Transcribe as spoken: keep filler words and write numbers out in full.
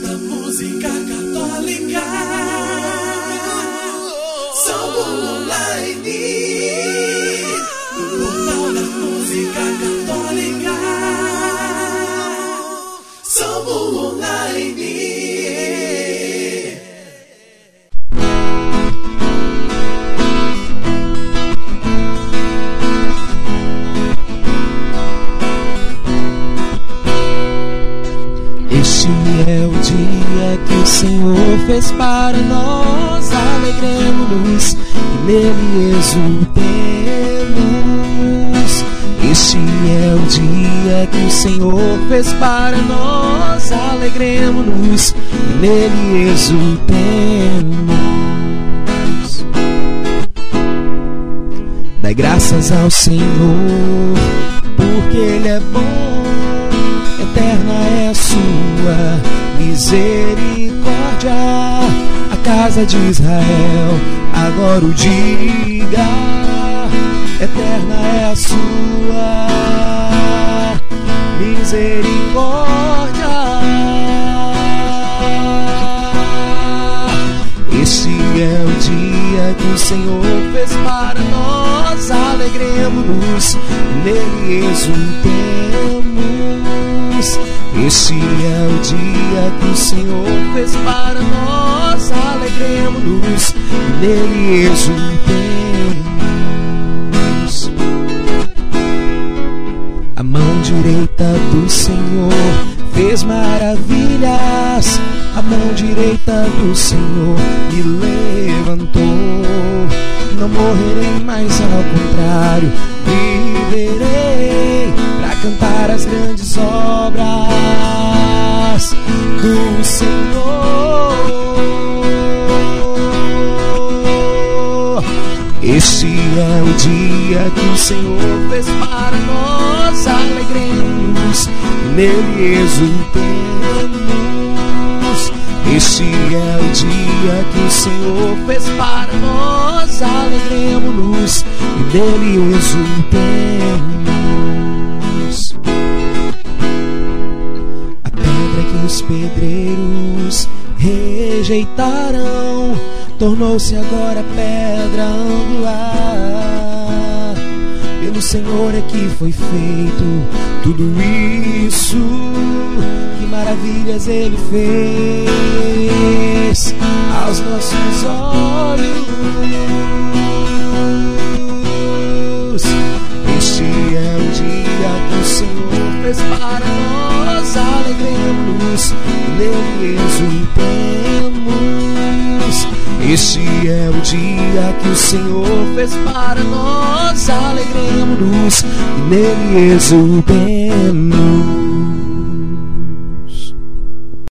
da música católica. Somos online. O portal da música católica. Somos online. Este é o dia que o Senhor fez para nós, alegremos-nos e nele exultemos. Este é o dia que o Senhor fez para nós, alegremos-nos e nele exultemos. Dai graças ao Senhor, porque Ele é bom. Eterna é a sua misericórdia. A casa de Israel agora o diga. Eterna é a sua misericórdia. Este é o dia que o Senhor fez para nós, alegremos-nos e nele exultemos. Este é o dia que o Senhor fez para nós, alegremos-nos e nele exultemos. A mão direita do Senhor fez maravilhas, a mão direita do Senhor me levantou. Não morrerei, mas ao contrário viverei para cantar as grandes obras do Senhor. Este é o dia que o Senhor fez para nós, alegremos e nele exultemos. Este é o dia que o Senhor fez para nós, alegremos-nos e nele exultemos. A pedra que os pedreiros rejeitaram tornou-se agora pedra angular. Pelo Senhor é que foi feito tudo isso. Que maravilhas Ele fez aos nossos olhos. Este é o dia que o Senhor fez para nós, alegremos-nos e nele exultemos. Este é o dia que o Senhor fez para nós, alegremos-nos e nele exultemos.